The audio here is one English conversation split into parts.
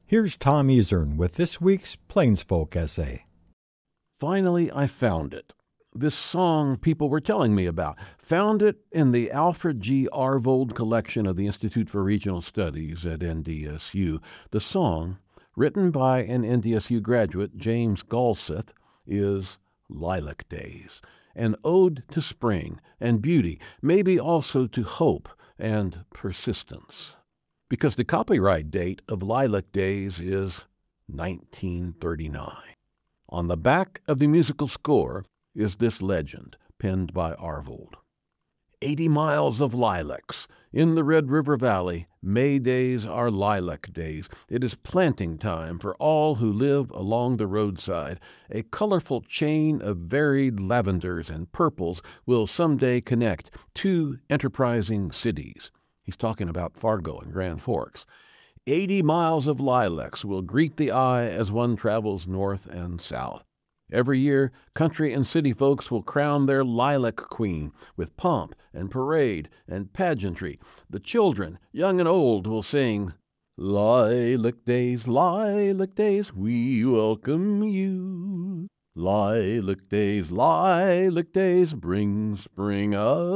Here's Tom Ezern with this week's Plainsfolk essay. Finally, I found it. This song people were telling me about. Found it in the Alfred G. Arvold collection of the Institute for Regional Studies at NDSU. The song, written by an NDSU graduate, James Galseth, is Lilac Days, an ode to spring and beauty, maybe also to hope and persistence. Because the copyright date of Lilac Days is 1939. On the back of the musical score is this legend, penned by Arvold. 80 miles of lilacs. In the Red River Valley, May days are lilac days. It is planting time for all who live along the roadside. A colorful chain of varied lavenders and purples will someday connect two enterprising cities. He's talking about Fargo and Grand Forks. 80 miles of lilacs will greet the eye as one travels north and south. Every year, country and city folks will crown their lilac queen with pomp and parade and pageantry. The children, young and old, will sing, Lilac days, we welcome you. Lilac days, bring spring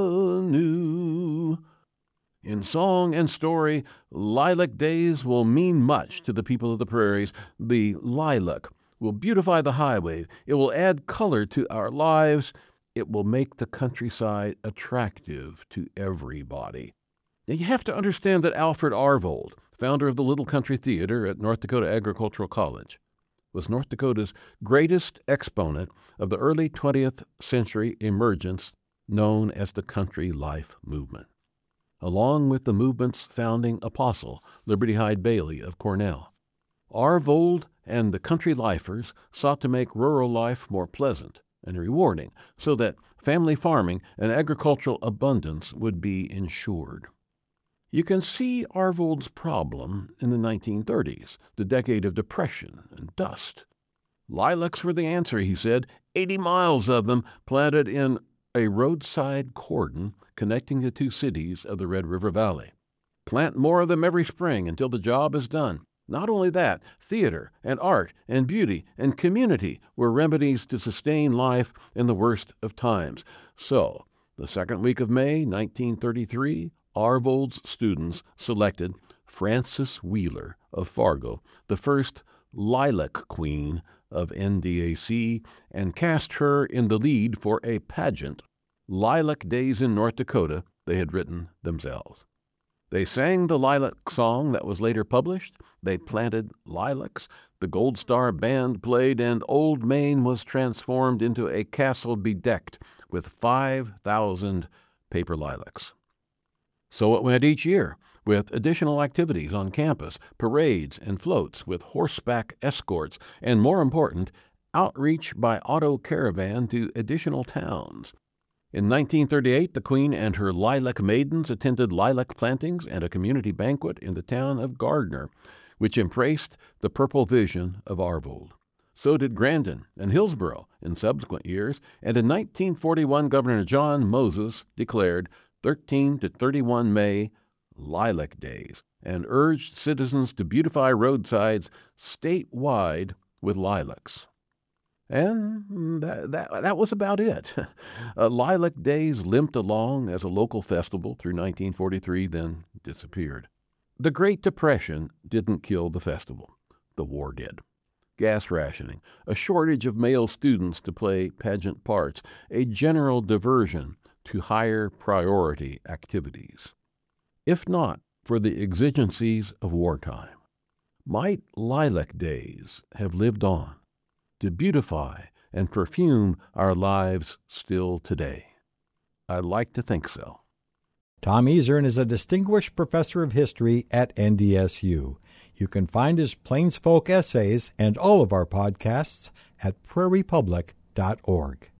anew. In song and story, Lilac Days will mean much to the people of the prairies. The lilac will beautify the highway. It will add color to our lives. It will make the countryside attractive to everybody. Now, you have to understand that Alfred Arvold, founder of the Little Country Theater at North Dakota Agricultural College, was North Dakota's greatest exponent of the early 20th century emergence known as the country life movement, along with the movement's founding apostle, Liberty Hyde Bailey of Cornell. Arvold and the country lifers sought to make rural life more pleasant and rewarding so that family farming and agricultural abundance would be ensured. You can see Arvold's problem in the 1930s, the decade of depression and dust. Lilacs were the answer, he said, 80 miles of them planted in a roadside cordon connecting the two cities of the Red River Valley. Plant more of them every spring until the job is done. Not only that, theater and art and beauty and community were remedies to sustain life in the worst of times. So, the second week of May, 1933, Arvold's students selected Frances Wheeler of Fargo, the first lilac queen of NDAC, and cast her in the lead for a pageant, Lilac Days in North Dakota, they had written themselves. They sang the lilac song that was later published. They planted lilacs. The Gold Star Band played, and Old Main was transformed into a castle bedecked with 5,000 paper lilacs. So it went each year, with additional activities on campus, parades and floats with horseback escorts, and more important, outreach by auto caravan to additional towns. In 1938, the Queen and her lilac maidens attended lilac plantings and a community banquet in the town of Gardner, which embraced the purple vision of Arvold. So did Grandin and Hillsborough in subsequent years, and in 1941, Governor John Moses declared 13 to 31 May Lilac Days and urged citizens to beautify roadsides statewide with lilacs. And that was about it. Lilac Days limped along as a local festival through 1943, then disappeared. The Great Depression didn't kill the festival. The war did. Gas rationing, a shortage of male students to play pageant parts, a general diversion to higher priority activities. If not for the exigencies of wartime, might Lilac Days have lived on to beautify and perfume our lives still today? I'd like to think so. Tom Ezern is a distinguished professor of history at NDSU. You can find his Plainsfolk essays and all of our podcasts at prairiepublic.org.